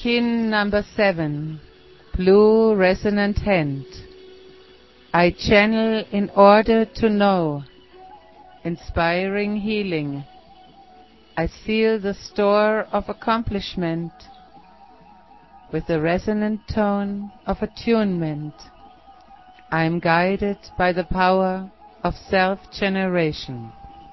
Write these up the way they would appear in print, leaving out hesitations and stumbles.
Kin number 7, blue resonant hand. I channel in order to know, inspiring healing. I seal the store of accomplishment with the resonant tone of attunement. I am guided by the power of self-generation.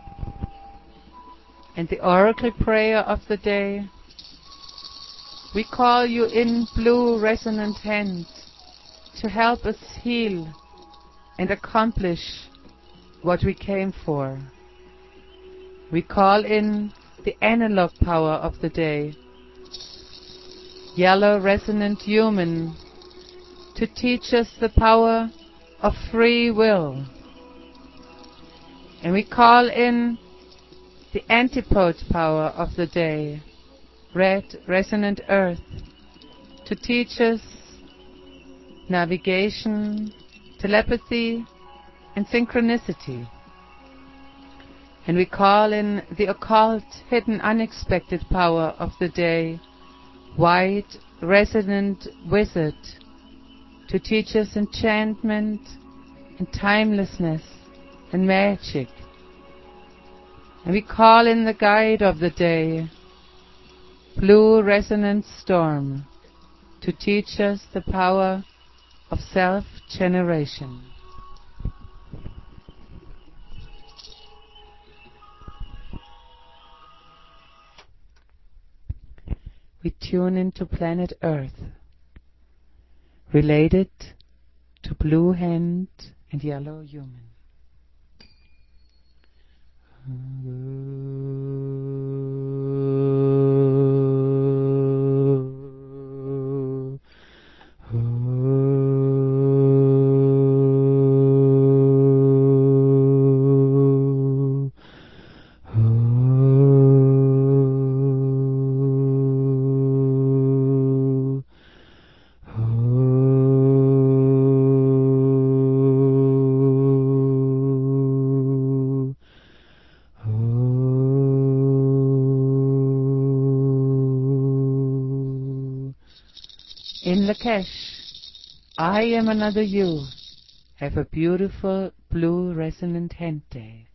And the oracle prayer of the day: we call you in, blue resonant hand, to help us heal and accomplish what we came for. We call in the analog power of the day, yellow resonant human, to teach us the power of free will. And we call in the antipode power of the day, red resonant earth, to teach us navigation, telepathy, and synchronicity. And we call in the occult, hidden, unexpected power of the day, white resonant wizard, to teach us enchantment and timelessness and magic. And we call in the guide of the day, blue resonant storm, to teach us the power of self-generation. We tune into planet Earth, related to blue hand and yellow human. In Lakesh, I am another you. Have a beautiful blue resonant hand day.